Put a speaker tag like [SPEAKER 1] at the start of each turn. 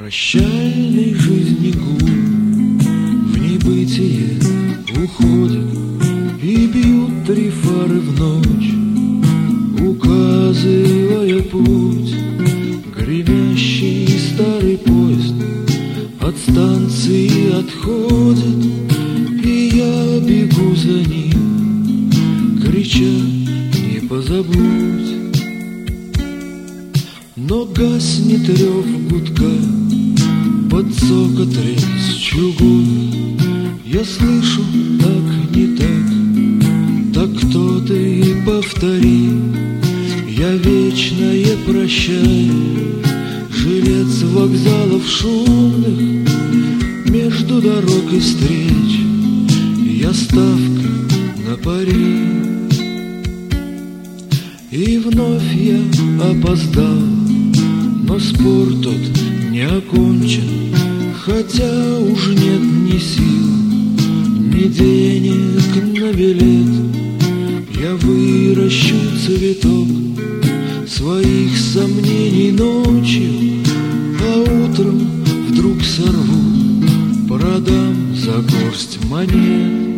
[SPEAKER 1] Прощальной жизни гул в небытие уходит, и бьют три фары в ночь, указывая путь. Гремящий старый поезд от станции отходит, и я бегу за ним, крича: не позабудь. Но гаснет рев гудка, под цокот рельс чугун. Я слышу: так, не так, так кто ты, повтори. Я вечное прощаю, жилец вокзалов шумных, между дорог и встреч я ставка на пари. И вновь я опоздал, но спор тот не окончен, хотя уж нет ни сил, ни денег на билет. Я выращу цветок своих сомнений ночью, а утром вдруг сорву, продам за горсть монет.